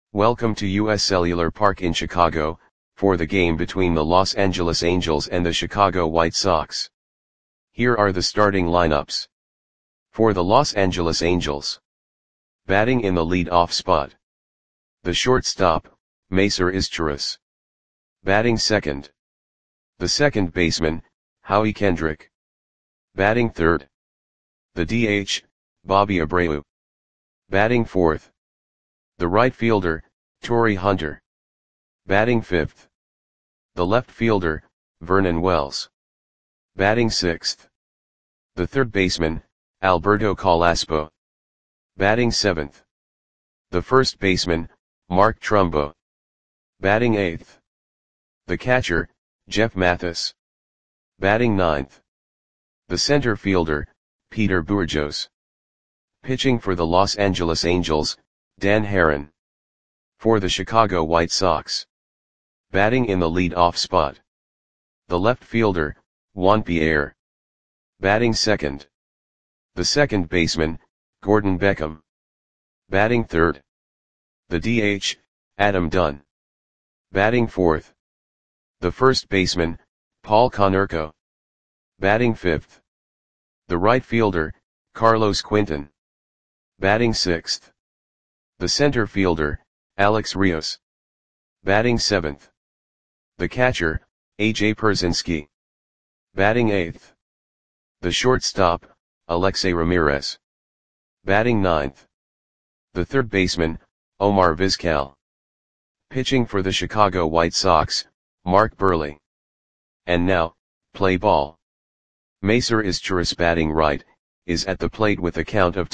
Welcome to US Cellular Park in Chicago, for the game between the Los Angeles Angels and the Chicago White Sox. Here are the starting lineups. For the Los Angeles Angels. Batting in the lead-off spot. The shortstop, Macer Izturis. Batting second. The second baseman, Howie Kendrick. Batting third. The DH, Bobby Abreu. Batting fourth. The right fielder, Torii Hunter. Batting fifth. The left fielder, Vernon Wells. Batting sixth. The third baseman, Alberto Carrasco. Batting seventh. The first baseman, Mark Trumbo. Batting eighth. The catcher, Jeff Mathis. Batting ninth. The center fielder, Peter Bourjos. Pitching for the Los Angeles Angels, Dan Haren. For the Chicago White Sox. Batting in the lead-off spot. The left fielder, Juan Pierre. Batting second. The second baseman, Gordon Beckham. Batting third. The DH, Adam Dunn. Batting fourth. The first baseman, Paul Konerko. Batting fifth. The right fielder, Carlos Quinton. Batting sixth. The center fielder, Alex Rios. Batting seventh. The catcher, A.J. Pierzynski. Batting eighth. The shortstop, Alexei Ramirez. Batting ninth. The third baseman, Omar Vizquel. Pitching for the Chicago White Sox, Mark Buehrle. And now, play ball. Macer Izturis batting right, is at the plate with a count of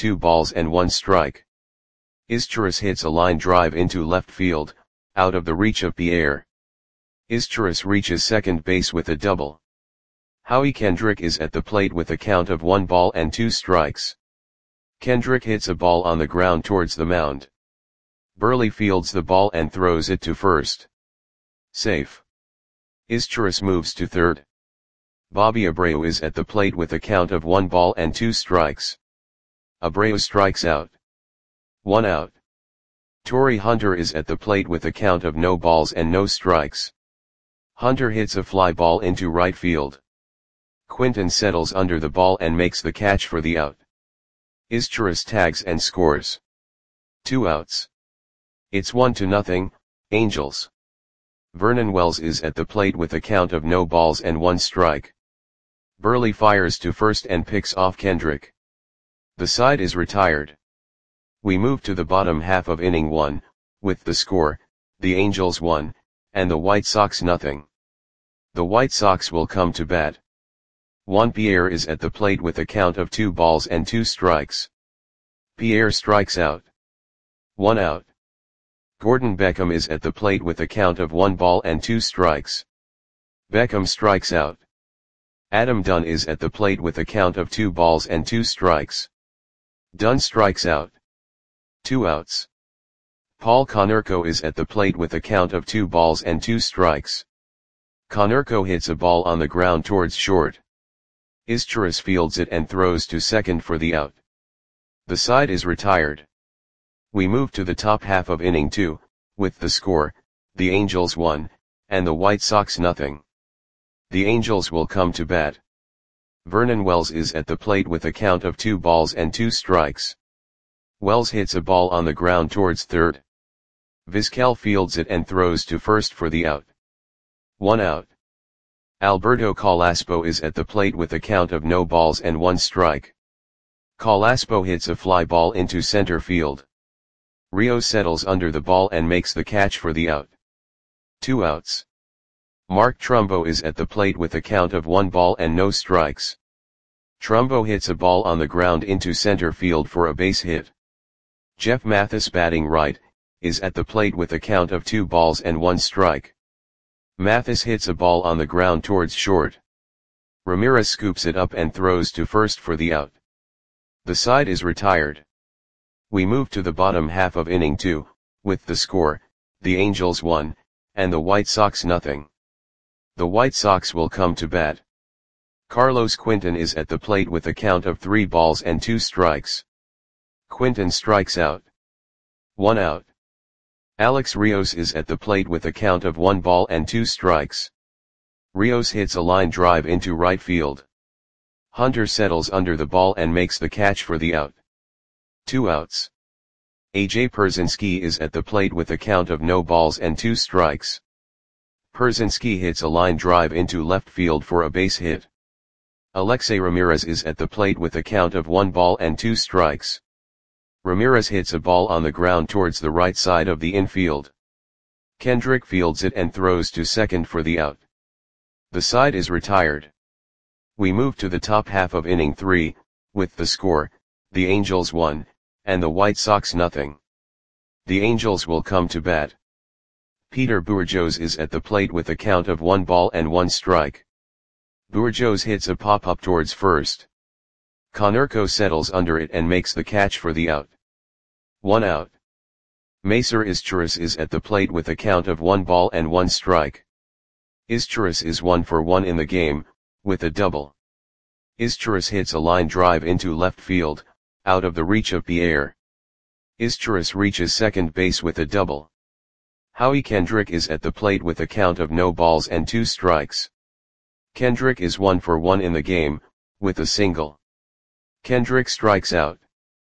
2-1 Izturis hits a line drive into left field, out of the reach of Pierre. Izturis reaches second base with a double. Howie Kendrick is at the plate with a count of 1-2. Kendrick hits a ball on the ground towards the mound. Buehrle fields the ball and throws it to first. Safe. Izturis moves to third. Bobby Abreu is at the plate with a count of 1-2. Abreu strikes out. 1 out. Torii Hunter is at the plate with a count of no balls and no strikes. Hunter hits a fly ball into right field. Quinton settles under the ball and makes the catch for the out. Izturis tags and scores. 2 outs. It's 1-0, Angels. Vernon Wells is at the plate with a count of no balls and 1 strike. Buehrle fires to first and picks off Kendrick. The side is retired. We move to the bottom half of inning 1, with the score, the Angels 1, and the White Sox 0. The White Sox will come to bat. Juan Pierre is at the plate with a count of 2-2. Pierre strikes out. 1 out. Gordon Beckham is at the plate with a count of 1-2. Beckham strikes out. Adam Dunn is at the plate with a count of 2-2. Dunn strikes out. 2 outs. Paul Konerko is at the plate with a count of 2-2. Konerko hits a ball on the ground towards short. Izturis fields it and throws to second for the out. The side is retired. We move to the top half of inning 2, with the score, the Angels 1, and the White Sox 0. The Angels will come to bat. Vernon Wells is at the plate with a count of 2-2. Wells hits a ball on the ground towards third. Vizquel fields it and throws to first for the out. 1 out. Alberto Carrasco is at the plate with a count of no balls and 1 strike. Carrasco hits a fly ball into center field. Rios settles under the ball and makes the catch for the out. 2 outs. Mark Trumbo is at the plate with a count of 1 ball and no strikes. Trumbo hits a ball on the ground into center field for a base hit. Jeff Mathis batting right, is at the plate with a count of 2-1 strike. Mathis hits a ball on the ground towards short. Ramirez scoops it up and throws to first for the out. The side is retired. We move to the bottom half of inning 2, with the score, the Angels 1, and the White Sox 0. The White Sox will come to bat. Carlos Quinton is at the plate with a count of 3-2. Quinton strikes out. 1 out. Alex Rios is at the plate with a count of 1 ball and 2 strikes. Rios hits a line drive into right field. Hunter settles under the ball and makes the catch for the out. 2 outs. AJ Pierzynski is at the plate with a count of no balls and 2 strikes. Pierzynski hits a line drive into left field for a base hit. Alexei Ramirez is at the plate with a count of 1 ball and 2 strikes. Ramirez hits a ball on the ground towards the right side of the infield. Kendrick fields it and throws to second for the out. The side is retired. We move to the top half of inning 3, with the score, the Angels 1, and the White Sox nothing. The Angels will come to bat. Peter Bourjos is at the plate with a count of 1 ball and 1 strike. Bourjos hits a pop-up towards first. Konerko settles under it and makes the catch for the out. 1 out. Macer Izturis is at the plate with a count of 1 ball and 1 strike. Izturis is 1 for 1 in the game, with a double. Izturis hits a line drive into left field, out of the reach of Pierre. Izturis reaches second base with a double. Howie Kendrick is at the plate with a count of no balls and 2 strikes. Kendrick is 1 for 1 in the game, with a single. Kendrick strikes out.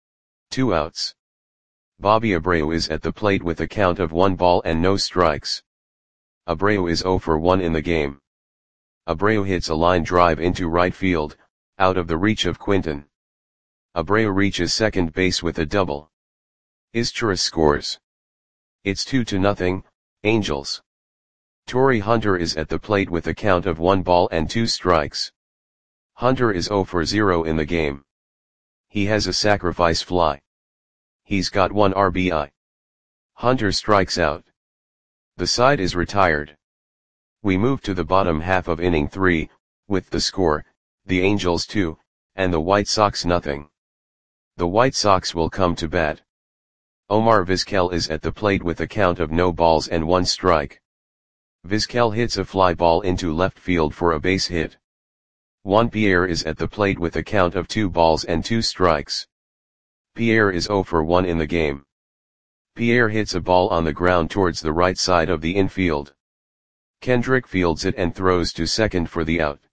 2 outs. Bobby Abreu is at the plate with a count of 1 ball and no strikes. Abreu is 0 for 1 in the game. Abreu hits a line drive into right field, out of the reach of Quinton. Abreu reaches second base with a double. Izturis scores. It's 2-0, Angels. Torii Hunter is at the plate with a count of 1 ball and 2 strikes. Hunter is 0 for 0 in the game. He has a sacrifice fly. He's got 1 RBI. Hunter strikes out. The side is retired. We move to the bottom half of inning 3, with the score, the Angels 2, and the White Sox nothing. The White Sox will come to bat. Omar Vizquel is at the plate with a count of no balls and 1 strike. Vizquel hits a fly ball into left field for a base hit. Juan Pierre is at the plate with a count of 2 balls and 2 strikes. Pierre is 0 for 1 in the game. Pierre hits a ball on the ground towards the right side of the infield. Kendrick fields it and throws to second for the out.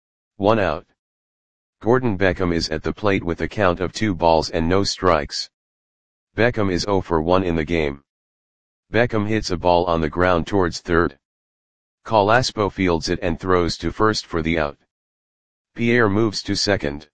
1 out. Gordon Beckham is at the plate with a count of 2 balls and no strikes. Beckham is 0 for 1 in the game. Beckham hits a ball on the ground towards third. Calaspo fields it and throws to first for the out. Pierre moves to second.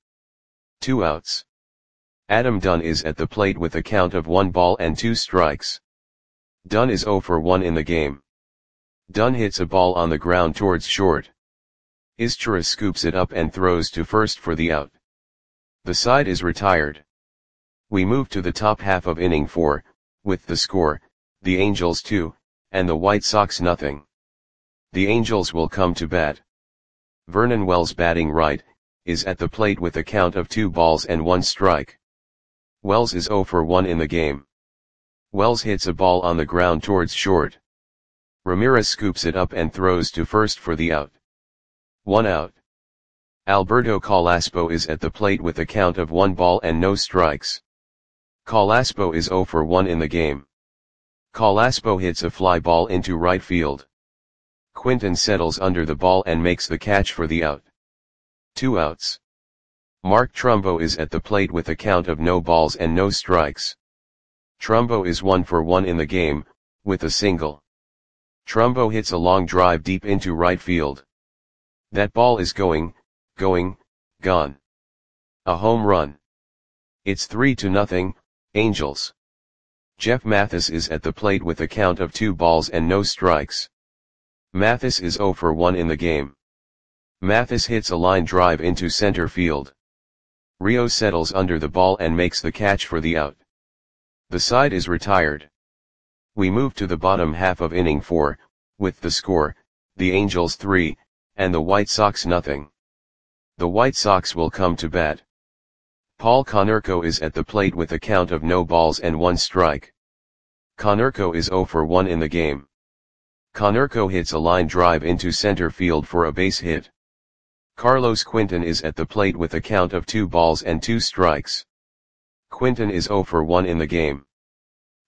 2 outs. Adam Dunn is at the plate with a count of 1 ball and 2 strikes. Dunn is 0 for 1 in the game. Dunn hits a ball on the ground towards short. Izturis scoops it up and throws to first for the out. The side is retired. We move to the top half of inning 4, with the score, the Angels 2, and the White Sox nothing. The Angels will come to bat. Vernon Wells batting right, is at the plate with a count of 2 balls and 1 strike. Wells is 0 for 1 in the game. Wells hits a ball on the ground towards short. Ramirez scoops it up and throws to first for the out. 1 out. Alberto Calaspo is at the plate with a count of 1 ball and no strikes. Calaspo is 0 for 1 in the game. Calaspo hits a fly ball into right field. Quinton settles under the ball and makes the catch for the out. 2 outs. Mark Trumbo is at the plate with a count of no balls and no strikes. Trumbo is 1 for 1 in the game, with a single. Trumbo hits a long drive deep into right field. That ball is gone. A home run. It's 3-0, Angels. Jeff Mathis is at the plate with a count of 2 balls and no strikes. Mathis is 0 for 1 in the game. Mathis hits a line drive into center field. Rios settles under the ball and makes the catch for the out. The side is retired. We move to the bottom half of inning 4, with the score, the Angels 3, and the White Sox nothing. The White Sox will come to bat. Paul Konerko is at the plate with a count of no balls and 1 strike. Konerko is 0 for 1 in the game. Konerko hits a line drive into center field for a base hit. Carlos Quinton is at the plate with a count of 2 balls and 2 strikes. Quinton is 0 for 1 in the game.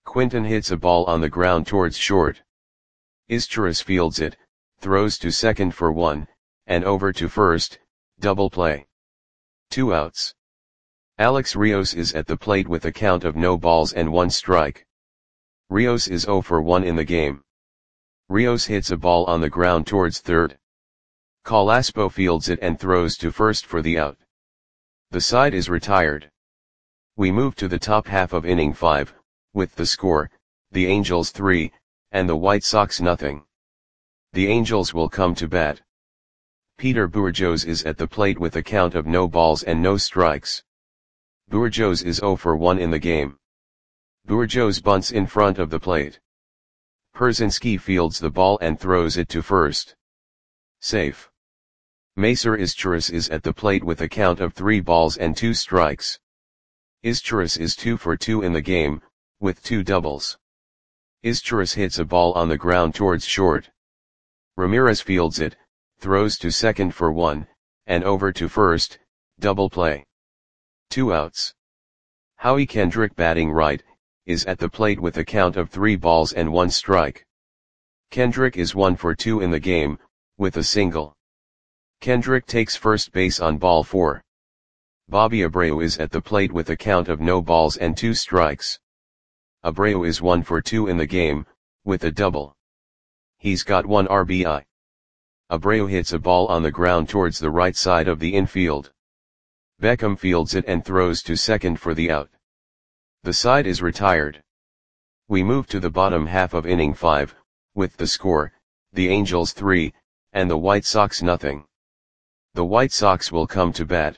Quinton hits a ball on the ground towards short. Izturis fields it, throws to second for 1, and over to first, double play. 2 outs. Alex Rios is at the plate with a count of no balls and 1 strike. Rios is 0 for 1 in the game. Rios hits a ball on the ground towards third. Calaspo fields it and throws to first for the out. The side is retired. We move to the top half of inning 5, with the score, the Angels 3, and the White Sox nothing. The Angels will come to bat. Peter Bourjos is at the plate with a count of no balls and no strikes. Bourjos is 0 for 1 in the game. Bourjos bunts in front of the plate. Pierzynski fields the ball and throws it to first. Safe. Macer Izturis is at the plate with a count of 3 balls and 2 strikes. Izturis is 2 for 2 in the game, with 2 doubles. Izturis hits a ball on the ground towards short. Ramirez fields it, throws to second for 1, and over to first, double play. 2 outs. Howie Kendrick batting right, is at the plate with a count of 3 balls and 1 strike. Kendrick is 1 for 2 in the game, with a single. Kendrick takes first base on ball 4. Bobby Abreu is at the plate with a count of no balls and 2 strikes. Abreu is 1 for 2 in the game, with a double. He's got 1 RBI. Abreu hits a ball on the ground towards the right side of the infield. Beckham fields it and throws to second for the out. The side is retired. We move to the bottom half of inning 5, with the score, the Angels 3, and the White Sox nothing. The White Sox will come to bat.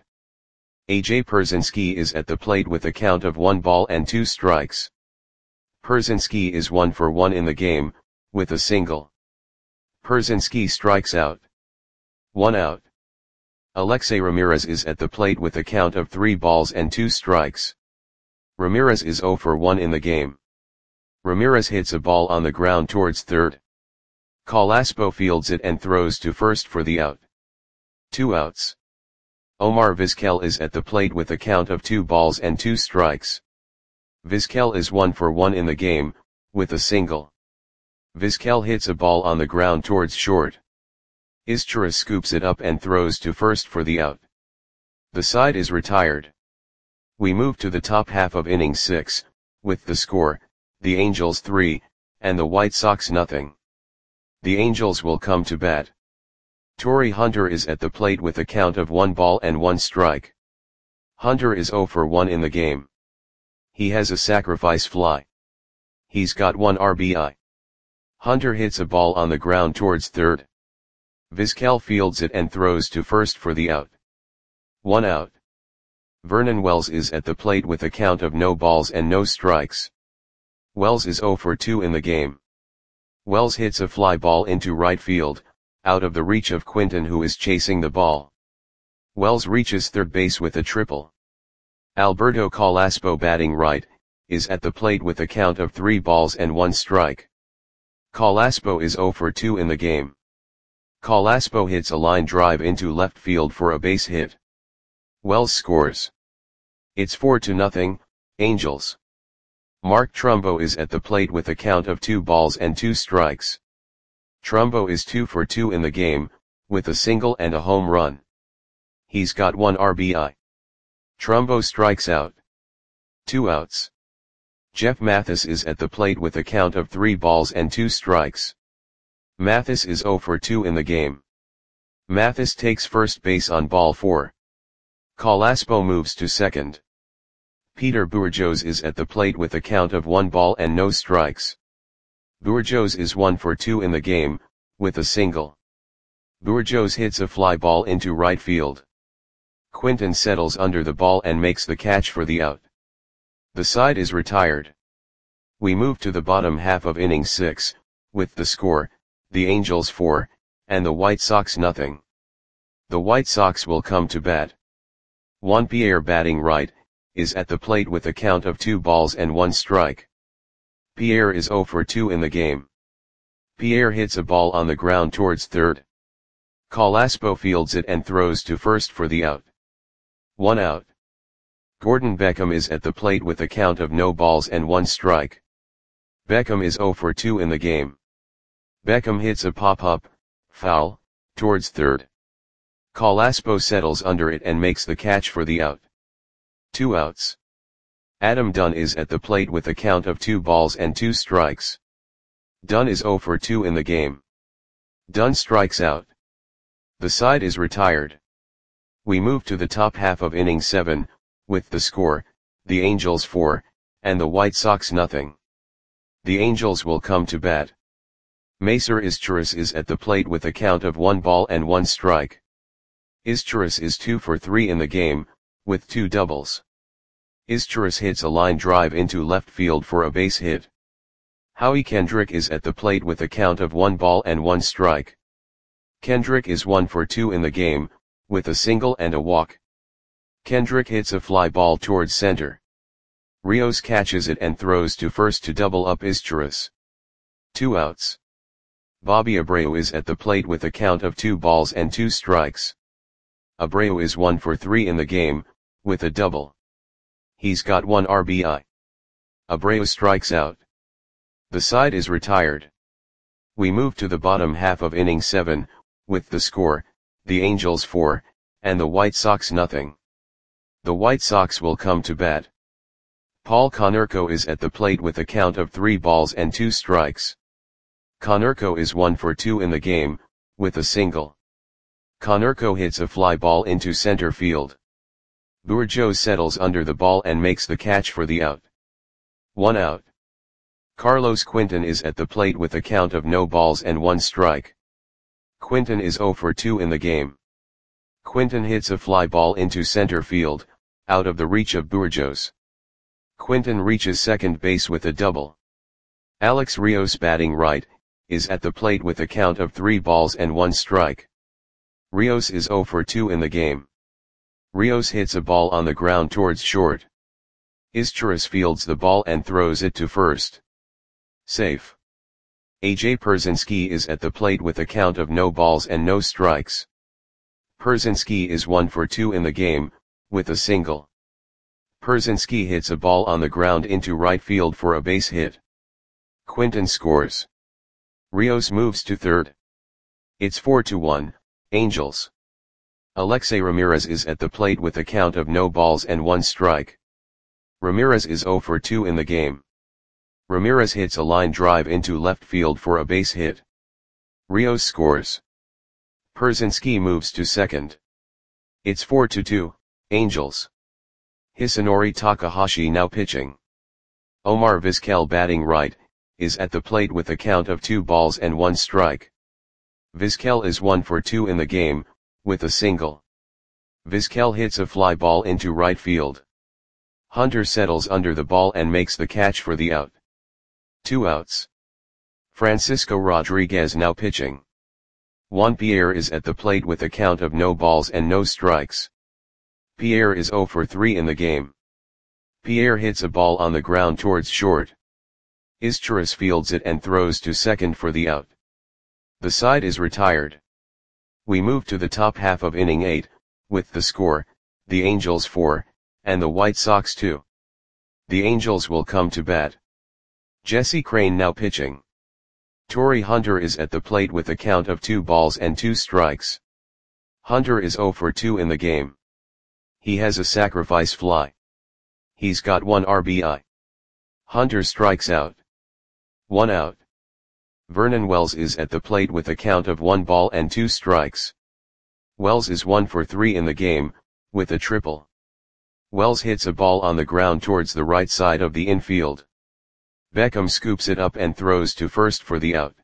AJ Pierzynski is at the plate with a count of 1 ball and 2 strikes. Pierzynski is 1 for 1 in the game, with a single. Pierzynski strikes out. 1 out. Alexei Ramirez is at the plate with a count of 3 balls and 2 strikes. Ramirez is 0 for 1 in the game. Ramirez hits a ball on the ground towards third. Calaspo fields it and throws to first for the out. 2 outs. Omar Vizquel is at the plate with a count of 2 balls and 2 strikes. Vizquel is 1 for 1 in the game, with a single. Vizquel hits a ball on the ground towards short. Izturis scoops it up and throws to first for the out. The side is retired. We move to the top half of inning 6, with the score, the Angels 3, and the White Sox nothing. The Angels will come to bat. Torrey Hunter is at the plate with a count of 1 ball and 1 strike. Hunter is 0 for 1 in the game. He has a sacrifice fly. He's got 1 RBI. Hunter hits a ball on the ground towards third. Vizquel fields it and throws to first for the out. 1 out. Vernon Wells is at the plate with a count of no balls and no strikes. Wells is 0 for 2 in the game. Wells hits a fly ball into right field, out of the reach of Quinton, who is chasing the ball. Wells reaches third base with a triple. Alberto Calaspo batting right, is at the plate with a count of 3 balls and 1 strike. Calaspo is 0 for 2 in the game. Calaspo hits a line drive into left field for a base hit. Wells scores. It's 4-0, Angels. Mark Trumbo is at the plate with a count of 2 balls and 2 strikes. Trumbo is 2 for 2 in the game, with a single and a home run. He's got 1 RBI. Trumbo strikes out. 2 outs. Jeff Mathis is at the plate with a count of 3 balls and 2 strikes. Mathis is 0 for 2 in the game. Mathis takes first base on ball 4. Calaspo moves to second. Peter Bourjos is at the plate with a count of 1 ball and no strikes. Bourjos is 1 for 2 in the game, with a single. Bourjos hits a fly ball into right field. Quinton settles under the ball and makes the catch for the out. The side is retired. We move to the bottom half of inning 6, with the score, the Angels 4, and the White Sox nothing. The White Sox will come to bat. Juan Pierre batting right, is at the plate with a count of 2 balls and 1 strike. Pierre is 0 for 2 in the game. Pierre hits a ball on the ground towards third. Calaspo fields it and throws to first for the out. 1 out. Gordon Beckham is at the plate with a count of no balls and 1 strike. Beckham is 0 for 2 in the game. Beckham hits a pop-up, foul, towards third. Carlaspo settles under it and makes the catch for the out. 2 outs. Adam Dunn is at the plate with a count of 2 balls and 2 strikes. Dunn is 0 for 2 in the game. Dunn strikes out. The side is retired. We move to the top half of inning 7, with the score, the Angels 4, and the White Sox nothing. The Angels will come to bat. Macer Izturis is at the plate with a count of 1 ball and 1 strike. Izturis is 2 for 3 in the game, with 2 doubles. Izturis hits a line drive into left field for a base hit. Howie Kendrick is at the plate with a count of 1 ball and 1 strike. Kendrick is 1 for 2 in the game, with a single and a walk. Kendrick hits a fly ball towards center. Rios catches it and throws to first to double up Izturis. 2 outs. Bobby Abreu is at the plate with a count of 2 balls and 2 strikes. Abreu is 1 for 3 in the game, with a double. He's got 1 RBI. Abreu strikes out. The side is retired. We move to the bottom half of inning 7, with the score, the Angels 4, and the White Sox nothing. The White Sox will come to bat. Paul Konerko is at the plate with a count of 3 balls and 2 strikes. Konerko is 1 for 2 in the game, with a single. Konerko hits a fly ball into center field. Bourjos settles under the ball and makes the catch for the out. 1 out. Carlos Quinton is at the plate with a count of no balls and 1 strike. Quinton is 0 for 2 in the game. Quinton hits a fly ball into center field, out of the reach of Bourjos. Quinton reaches second base with a double. Alex Rios, batting right, is at the plate with a count of 3 balls and 1 strike. Rios is 0 for 2 in the game. Rios hits a ball on the ground towards short. Izturis fields the ball and throws it to first. Safe. AJ Pierzynski is at the plate with a count of no balls and no strikes. Pierzynski is 1 for 2 in the game, with a single. Pierzynski hits a ball on the ground into right field for a base hit. Quinton scores. Rios moves to third. It's 4-1, Angels. Alexei Ramirez is at the plate with a count of no balls and 1 strike. Ramirez is 0 for 2 in the game. Ramirez hits a line drive into left field for a base hit. Rios scores. Pierzynski moves to second. It's 4-2, Angels. Hisanori Takahashi now pitching. Omar Vizquel, batting right, is at the plate with a count of 2 balls and 1 strike. Vizquel is 1 for 2 in the game, with a single. Vizquel hits a fly ball into right field. Hunter settles under the ball and makes the catch for the out. 2 outs. Francisco Rodriguez now pitching. Juan Pierre is at the plate with a count of no balls and no strikes. Pierre is 0 for 3 in the game. Pierre hits a ball on the ground towards short. Izturis fields it and throws to second for the out. The side is retired. We move to the top half of inning 8, with the score, the Angels 4, and the White Sox 2. The Angels will come to bat. Jesse Crain now pitching. Torrey Hunter is at the plate with a count of 2 balls and 2 strikes. Hunter is 0 for 2 in the game. He has a sacrifice fly. He's got 1 RBI. Hunter strikes out. 1 out. Vernon Wells is at the plate with a count of 1 ball and 2 strikes. Wells is 1 for 3 in the game, with a triple. Wells hits a ball on the ground towards the right side of the infield. Beckham scoops it up and throws to first for the out.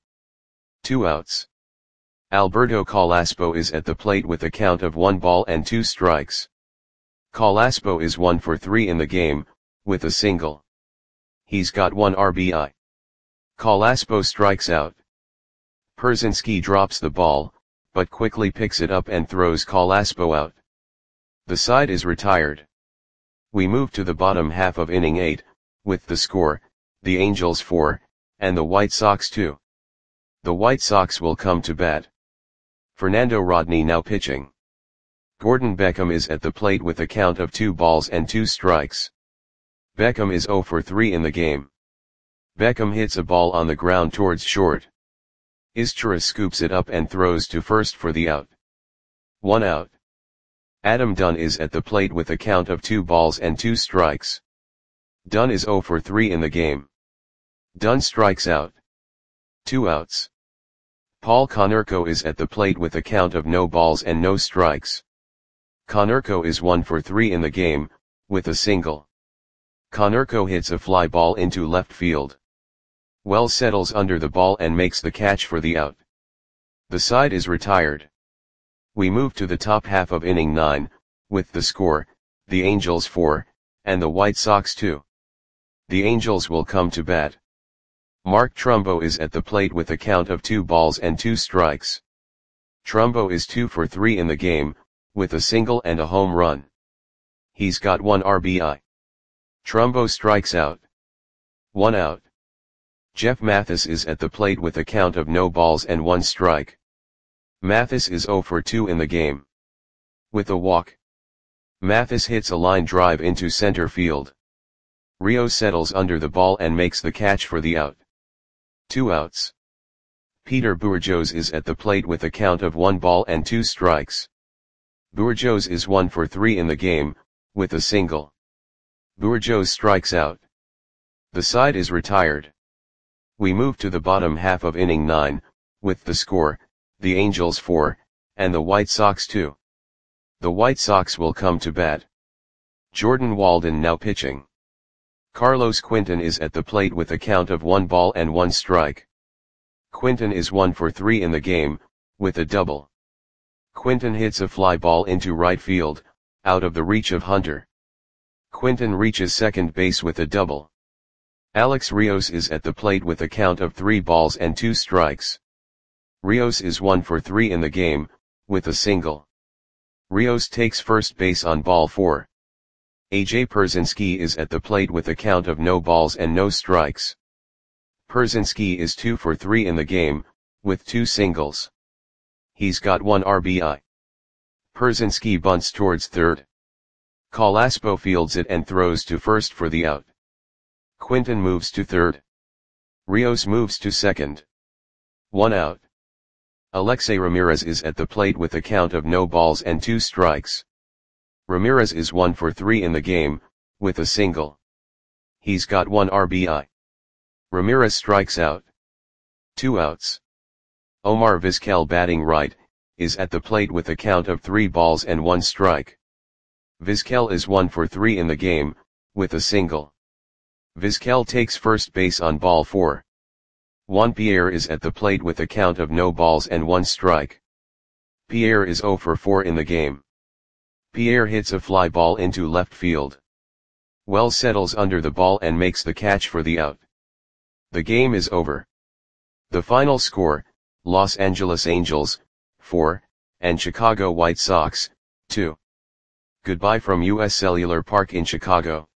2 outs. Alberto Carlaspo is at the plate with a count of 1 ball and 2 strikes. Carlaspo is 1 for 3 in the game, with a single. He's got 1 RBI. Carlaspo strikes out. Pierzynski drops the ball, but quickly picks it up and throws Carlaspo out. The side is retired. We move to the bottom half of inning 8, with the score, the Angels 4, and the White Sox 2. The White Sox will come to bat. Fernando Rodney now pitching. Gordon Beckham is at the plate with a count of 2 balls and 2 strikes. Beckham is 0 for 3 in the game. Beckham hits a ball on the ground towards short. Izchara scoops it up and throws to first for the out. 1 out. Adam Dunn is at the plate with a count of 2 balls and 2 strikes. Dunn is 0 for 3 in the game. Dunn strikes out. 2 outs. Paul Konerko is at the plate with a count of no balls and no strikes. Konerko is 1 for 3 in the game, with a single. Konerko hits a fly ball into left field. Wells settles under the ball and makes the catch for the out. The side is retired. We move to the top half of inning 9, with the score, the Angels 4, and the White Sox 2. The Angels will come to bat. Mark Trumbo is at the plate with a count of 2 balls and 2 strikes. Trumbo is 2 for 3 in the game, with a single and a home run. He's got 1 RBI. Trumbo strikes out. 1 out. Jeff Mathis is at the plate with a count of no balls and 1 strike. Mathis is 0 for 2 in the game. With a walk. Mathis hits a line drive into center field. Rios settles under the ball and makes the catch for the out. 2 outs. Peter Bourjos is at the plate with a count of 1 ball and 2 strikes. Bourjos is 1 for 3 in the game, with a single. Bourjos strikes out. The side is retired. We move to the bottom half of inning 9, with the score, the Angels 4, and the White Sox 2. The White Sox will come to bat. Jordan Walden now pitching. Carlos Quinton is at the plate with a count of 1 ball and 1 strike. Quinton is 1 for 3 in the game, with a double. Quinton hits a fly ball into right field, out of the reach of Hunter. Quinton reaches second base with a double. Alex Rios is at the plate with a count of 3 balls and 2 strikes. Rios is 1 for 3 in the game, with a single. Rios takes first base on ball 4. AJ Pierzynski is at the plate with a count of no balls and no strikes. Pierzynski is 2 for 3 in the game, with 2 singles. He's got 1 RBI. Pierzynski bunts towards third. Colaspo fields it and throws to first for the out. Quinton moves to third. Rios moves to second. 1 out. Alexei Ramirez is at the plate with a count of no balls and 2 strikes. Ramirez is 1 for 3 in the game, with a single. He's got 1 RBI. Ramirez strikes out. 2 outs. Omar Vizquel, batting right, is at the plate with a count of 3 balls and 1 strike. Vizquel is 1 for 3 in the game, with a single. Vizquel takes first base on ball 4. Juan Pierre is at the plate with a count of no balls and 1 strike. Pierre is 0 for 4 in the game. Pierre hits a fly ball into left field. Wells settles under the ball and makes the catch for the out. The game is over. The final score, Los Angeles Angels, 4, and Chicago White Sox, 2. Goodbye from US Cellular Park in Chicago.